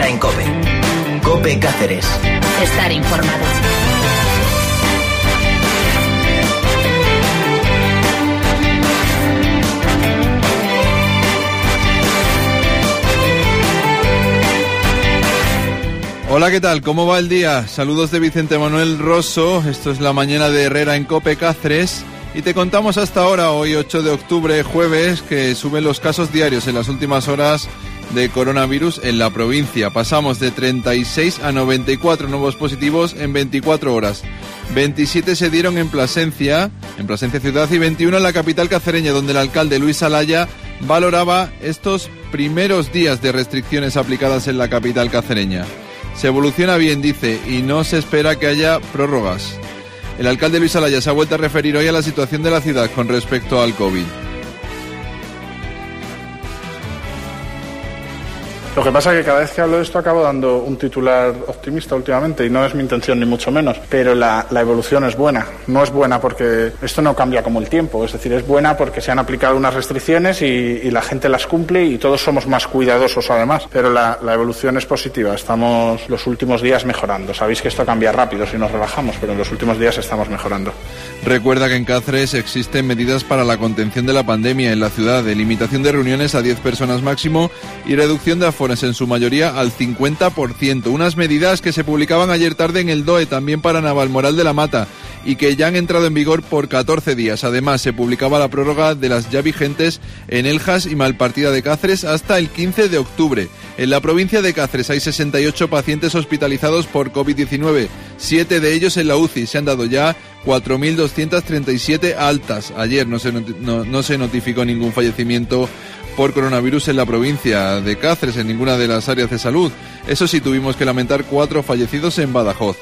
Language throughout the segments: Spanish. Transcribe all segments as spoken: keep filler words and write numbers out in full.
Herrera en COPE. COPE Cáceres. Estar informado. Hola, ¿qué tal? ¿Cómo va el día? Saludos de Vicente Manuel Rosso. Esto es la mañana de Herrera en COPE Cáceres. Y te contamos hasta ahora, hoy ocho de octubre, jueves, que suben los casos diarios en las últimas horas de coronavirus en la provincia. Pasamos de treinta y seis a noventa y cuatro nuevos positivos en veinticuatro horas. veintisiete se dieron en Plasencia, en Plasencia ciudad, y veintiuno en la capital cacereña, donde el alcalde Luis Alaya valoraba estos primeros días de restricciones aplicadas en la capital cacereña. Se evoluciona bien, dice, y no se espera que haya prórrogas. El alcalde Luis Alaya se ha vuelto a referir hoy a la situación de la ciudad con respecto al COVID. Lo que pasa es que cada vez que hablo de esto acabo dando un titular optimista últimamente, y no es mi intención ni mucho menos, pero la, la evolución es buena. No es buena porque esto no cambia como el tiempo, es decir, es buena porque se han aplicado unas restricciones y, y la gente las cumple y todos somos más cuidadosos además, pero la, la evolución es positiva. Estamos los últimos días mejorando. Sabéis que esto cambia rápido si nos relajamos, pero en los últimos días estamos mejorando. Recuerda que en Cáceres existen medidas para la contención de la pandemia en la ciudad, de limitación de reuniones a diez personas máximo y reducción de aforos en su mayoría al cincuenta por ciento. Unas medidas que se publicaban ayer tarde en el D O E, también para Navalmoral de la Mata, y que ya han entrado en vigor por catorce días. Además, se publicaba la prórroga de las ya vigentes en Eljas y Malpartida de Cáceres hasta el quince de octubre. En la provincia de Cáceres hay sesenta y ocho pacientes hospitalizados por COVID diecinueve, siete de ellos en la U C I. Se han dado ya cuatro mil doscientas treinta y siete altas. Ayer no se, noti- no, no se notificó ningún fallecimiento por coronavirus en la provincia de Cáceres, en ninguna de las áreas de salud. Eso sí, tuvimos que lamentar cuatro fallecidos en Badajoz.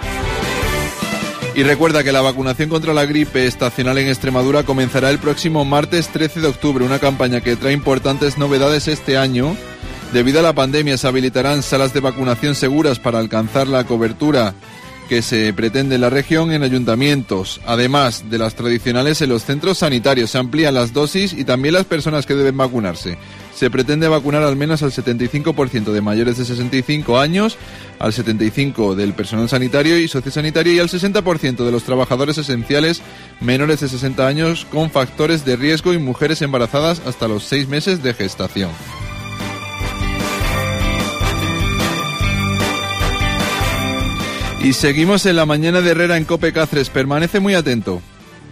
Y recuerda que la vacunación contra la gripe estacional en Extremadura comenzará el próximo martes trece de octubre, una campaña que trae importantes novedades este año. Debido a la pandemia se habilitarán salas de vacunación seguras para alcanzar la cobertura que se pretende en la región en ayuntamientos. Además de las tradicionales, en los centros sanitarios se amplían las dosis y también las personas que deben vacunarse. Se pretende vacunar al menos al setenta y cinco por ciento de mayores de sesenta y cinco años, al setenta y cinco por ciento del personal sanitario y sociosanitario y al sesenta por ciento de los trabajadores esenciales menores de sesenta años con factores de riesgo y mujeres embarazadas hasta los seis meses de gestación. Y seguimos en la mañana de Herrera en COPE Cáceres. Permanece muy atento.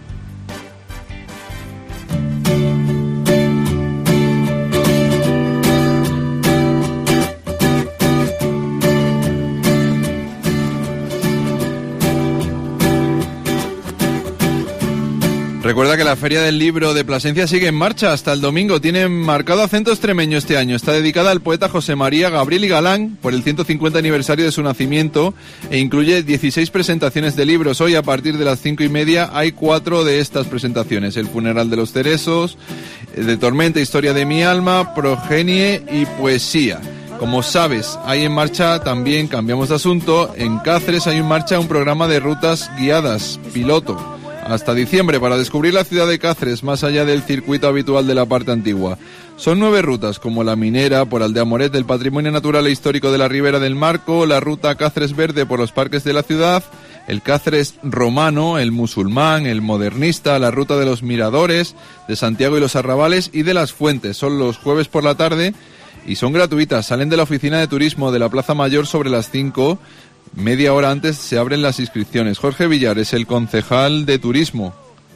Recuerda que la Feria del Libro de Plasencia sigue en marcha hasta el domingo. Tiene marcado acento extremeño este año. Está dedicada al poeta José María Gabriel y Galán por el ciento cincuenta aniversario de su nacimiento e incluye dieciséis presentaciones de libros. Hoy, a partir de las cinco y media, hay cuatro de estas presentaciones. El funeral de los cerezos, de Tormenta, Historia de mi alma, Progenie y Poesía. Como sabes, hay en marcha también, cambiamos de asunto, en Cáceres hay en marcha un programa de rutas guiadas, piloto, hasta diciembre, para descubrir la ciudad de Cáceres más allá del circuito habitual de la parte antigua. Son nueve rutas, como la minera por Aldea Moret del Patrimonio Natural e Histórico de la Ribera del Marco, la ruta Cáceres Verde por los parques de la ciudad, el Cáceres romano, el musulmán, el modernista, la ruta de los miradores, de Santiago y los arrabales y de las fuentes. Son los jueves por la tarde y son gratuitas. Salen de la oficina de turismo de la Plaza Mayor sobre las cinco. Media hora antes se abren las inscripciones. Jorge Villar es el concejal de turismo.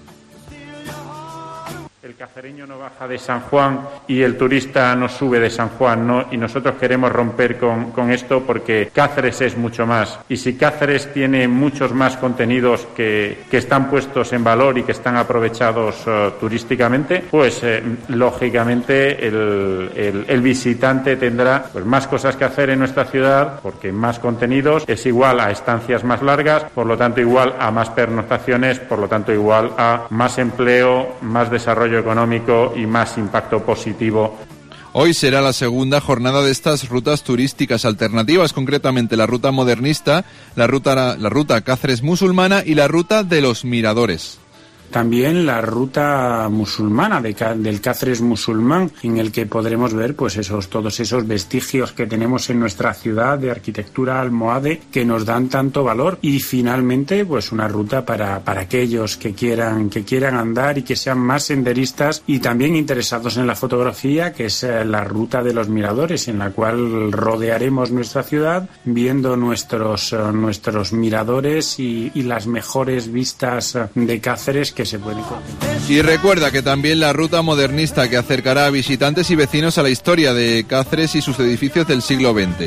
El cacereño no baja de San Juan y el turista no sube de San Juan, ¿no? Y nosotros queremos romper con, con esto porque Cáceres es mucho más. Y si Cáceres tiene muchos más contenidos que, que están puestos en valor y que están aprovechados uh, turísticamente, pues eh, lógicamente el, el, el visitante tendrá pues, más cosas que hacer en nuestra ciudad, porque más contenidos es igual a estancias más largas, por lo tanto igual a más pernoctaciones, por lo tanto igual a más empleo, más desarrollo económico y más impacto positivo. Hoy será la segunda jornada de estas rutas turísticas alternativas, concretamente la ruta modernista, la ruta, la ruta Cáceres musulmana y la ruta de los miradores. también la ruta musulmana de, del Cáceres musulmán, en el que podremos ver pues esos todos esos vestigios que tenemos en nuestra ciudad de arquitectura almohade que nos dan tanto valor. Y finalmente pues una ruta para, para aquellos que quieran, que quieran andar y que sean más senderistas y también interesados en la fotografía, que es la ruta de los miradores, en la cual rodearemos nuestra ciudad viendo nuestros, nuestros miradores y, y las mejores vistas de Cáceres que se pueden encontrar. Y recuerda que también la ruta modernista, que acercará a visitantes y vecinos a la historia de Cáceres y sus edificios del siglo veinte.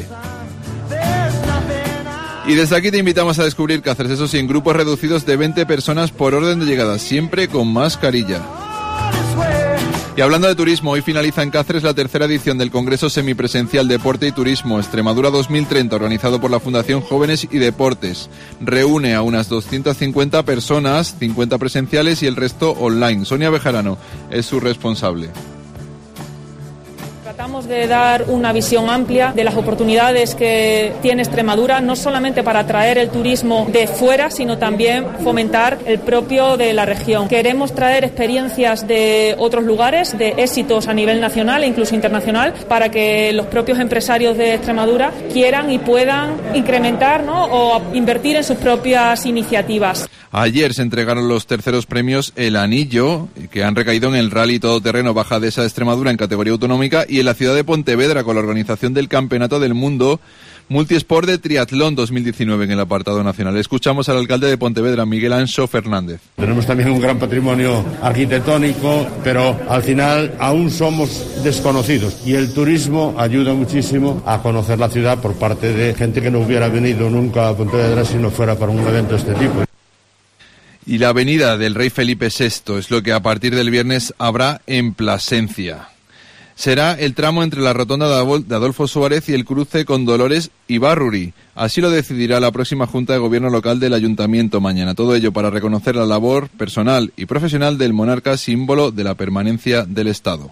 Y desde aquí te invitamos a descubrir Cáceres, eso sí, en grupos reducidos de veinte personas por orden de llegada, siempre con mascarilla. Y hablando de turismo, hoy finaliza en Cáceres la tercera edición del Congreso Semipresencial Deporte y Turismo Extremadura dos mil treinta, organizado por la Fundación Jóvenes y Deportes. Reúne a unas doscientas cincuenta personas, cincuenta presenciales y el resto online. Sonia Bejarano es su responsable. Tratamos de dar una visión amplia de las oportunidades que tiene Extremadura, no solamente para atraer el turismo de fuera, sino también fomentar el propio de la región. Queremos traer experiencias de otros lugares, de éxitos a nivel nacional e incluso internacional, para que los propios empresarios de Extremadura quieran y puedan incrementar, ¿no?, o invertir en sus propias iniciativas. Ayer se entregaron los terceros premios El Anillo, que han recaído en el Rally Todoterreno Baja Dehesa de Extremadura en categoría autonómica, y en la ciudad de Pontevedra con la organización del Campeonato del Mundo Multisport de Triatlón dos mil diecinueve en el apartado nacional. Escuchamos al alcalde de Pontevedra, Miguel Anxo Fernández. Tenemos también un gran patrimonio arquitectónico, pero al final aún somos desconocidos y el turismo ayuda muchísimo a conocer la ciudad por parte de gente que no hubiera venido nunca a Pontevedra si no fuera para un evento de este tipo. Y la avenida del Rey Felipe sexto es lo que a partir del viernes habrá en Plasencia. Será el tramo entre la rotonda de Adolfo Suárez y el cruce con Dolores y Barruri. Así lo decidirá la próxima Junta de Gobierno Local del Ayuntamiento mañana. Todo ello para reconocer la labor personal y profesional del monarca, símbolo de la permanencia del Estado.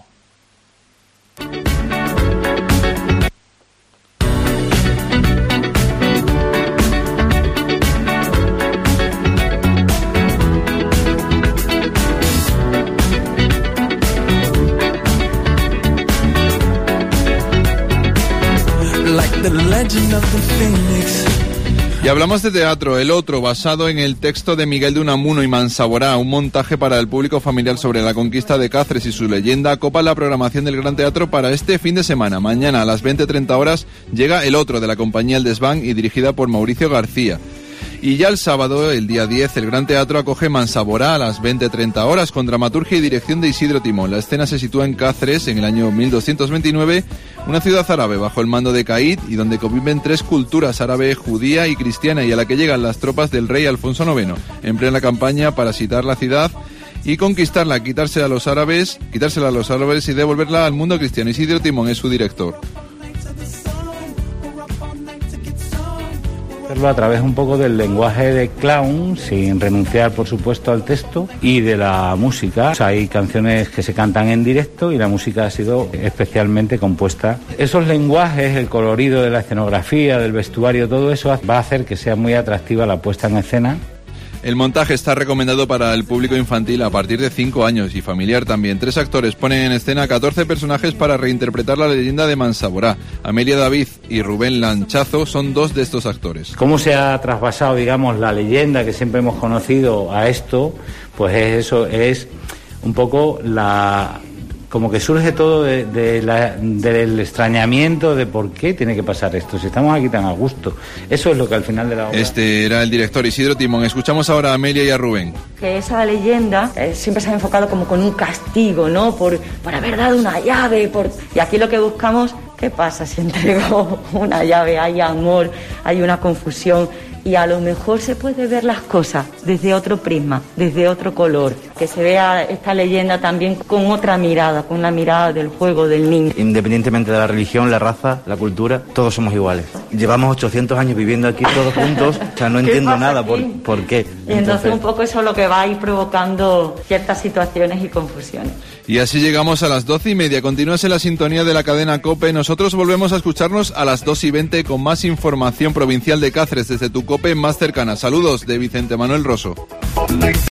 Y hablamos de teatro, El Otro, basado en el texto de Miguel de Unamuno y Mansaborá, un montaje para el público familiar sobre la conquista de Cáceres y su leyenda, copa la programación del Gran Teatro para este fin de semana. Mañana a las veinte treinta horas llega El Otro, de la compañía El Desván y dirigida por Mauricio García. Y ya el sábado, el día diez, el Gran Teatro acoge Mansaborá a las veinte treinta horas con dramaturgia y dirección de Isidro Timón. La escena se sitúa en Cáceres en el año mil doscientos veintinueve, una ciudad árabe bajo el mando de Caid y donde conviven tres culturas, árabe, judía y cristiana, y a la que llegan las tropas del rey Alfonso noveno. Emplean la campaña para sitar la ciudad y conquistarla, quitarse a los árabes, quitársela a los árabes y devolverla al mundo cristiano. Isidro Timón es su director. A través un poco del lenguaje de clown, sin renunciar por supuesto al texto, y de la música. O sea, hay canciones que se cantan en directo y la música ha sido especialmente compuesta. Esos lenguajes, el colorido de la escenografía, del vestuario, todo eso va a hacer que sea muy atractiva la puesta en escena. El montaje está recomendado para el público infantil a partir de cinco años y familiar también. Tres actores ponen en escena catorce personajes para reinterpretar la leyenda de Mansaborá. Amelia David y Rubén Lanchazo son dos de estos actores. ¿Cómo se ha trasvasado, digamos, la leyenda que siempre hemos conocido a esto? Pues es eso, es un poco la... como que surge todo de, de la, del extrañamiento de por qué tiene que pasar esto, si estamos aquí tan a gusto. Eso es lo que al final de la obra... Este era el director Isidro Timón. Escuchamos ahora a Amelia y a Rubén. Que esa leyenda eh, siempre se ha enfocado como con un castigo, ¿no? Por, por haber dado una llave. Por... Y aquí lo que buscamos, ¿qué pasa si entrego una llave? Hay amor, hay una confusión. Y a lo mejor se puede ver las cosas desde otro prisma, desde otro color. Que se vea esta leyenda también con otra mirada, con la mirada del juego del niño. Independientemente de la religión, la raza, la cultura, todos somos iguales. Llevamos ochocientos años viviendo aquí todos juntos, o sea, no entiendo nada por, por qué. Y entonces, entonces un poco eso es lo que va a ir provocando ciertas situaciones y confusiones. Y así llegamos a las doce y media. Continúas en la sintonía de la cadena COPE. Nosotros volvemos a escucharnos a las dos y veinte con más información provincial de Cáceres desde tu COPE más cercana. Saludos de Vicente Manuel Rosso.